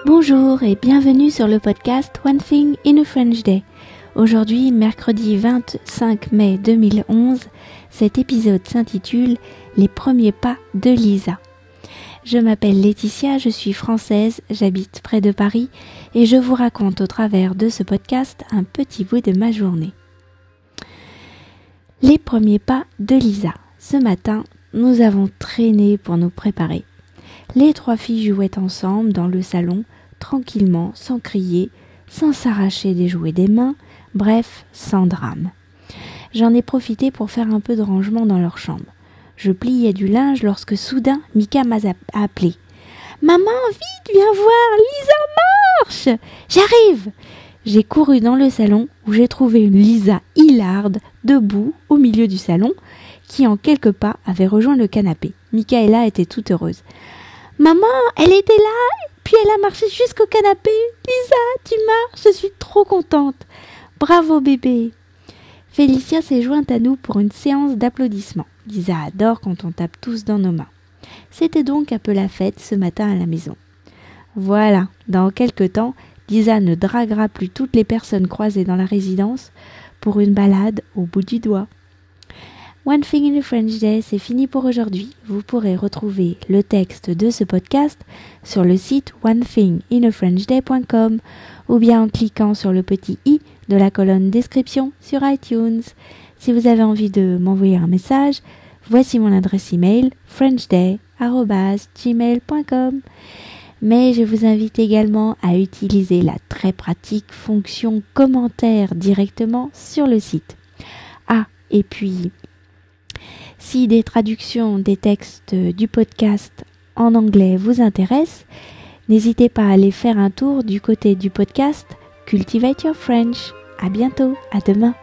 Bonjour et bienvenue sur le podcast One Thing in a French Day. Aujourd'hui, mercredi 25 mai 2011, cet épisode s'intitule « Les premiers pas de Lisa ». Je m'appelle Laetitia, je suis française, j'habite près de Paris et je vous raconte au travers de ce podcast un petit bout de ma journée. Les premiers pas de Lisa. Ce matin, nous avons traîné pour nous préparer. Les trois filles jouaient ensemble dans le salon, tranquillement, sans crier, sans s'arracher des jouets des mains, bref, sans drame. J'en ai profité pour faire un peu de rangement dans leur chambre. Je pliais du linge lorsque soudain Mika m'a appelé. « Maman, vite, viens voir, Lisa marche !»« J'arrive !» J'ai couru dans le salon où j'ai trouvé une Lisa hilarde, debout au milieu du salon, qui en quelques pas avait rejoint le canapé. Michaela était toute heureuse. « Maman, elle était là, puis elle a marché jusqu'au canapé. Lisa, tu marches, je suis trop contente. Bravo bébé !» Félicia s'est jointe à nous pour une séance d'applaudissements. Lisa adore quand on tape tous dans nos mains. C'était donc un peu la fête ce matin à la maison. Voilà, dans quelque temps, Lisa ne draguera plus toutes les personnes croisées dans la résidence pour une balade au bout du doigt. One Thing in a French Day, c'est fini pour aujourd'hui. Vous pourrez retrouver le texte de ce podcast sur le site onethinginafrenchday.com ou bien en cliquant sur le petit i de la colonne description sur iTunes. Si vous avez envie de m'envoyer un message, voici mon adresse email frenchday@gmail.com. Mais je vous invite également à utiliser la très pratique fonction commentaire directement sur le site. Ah, et puis, si des traductions des textes du podcast en anglais vous intéressent, n'hésitez pas à aller faire un tour du côté du podcast Cultivate Your French. À bientôt, à demain.